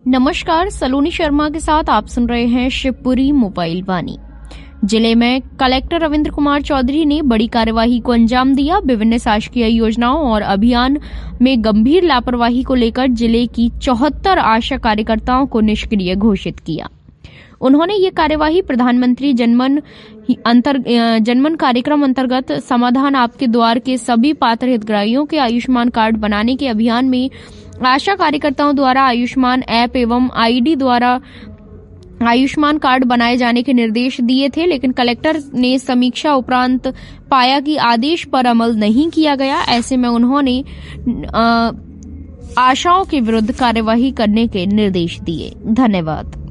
नमस्कार, सलोनी शर्मा के साथ आप सुन रहे हैं शिवपुरी मोबाइल वाणी। जिले में कलेक्टर रविंद्र कुमार चौधरी ने बड़ी कार्यवाही को अंजाम दिया। विभिन्न शासकीय योजनाओं और अभियान में गंभीर लापरवाही को लेकर जिले की 74 आशा कार्यकर्ताओं को निष्क्रिय घोषित किया। उन्होंने ये कार्यवाही प्रधानमंत्री जनमन कार्यक्रम अंतर्गत समाधान आपके द्वार के सभी पात्र हितग्राहियों के आयुष्मान कार्ड बनाने के अभियान में आशा कार्यकर्ताओं द्वारा आयुष्मान ऐप एवं आईडी द्वारा आयुष्मान कार्ड बनाए जाने के निर्देश दिए थे, लेकिन कलेक्टर ने समीक्षा उपरांत पाया कि आदेश पर अमल नहीं किया गया। ऐसे में उन्होंने आशाओं के विरुद्ध कार्यवाही करने के निर्देश दिए। धन्यवाद।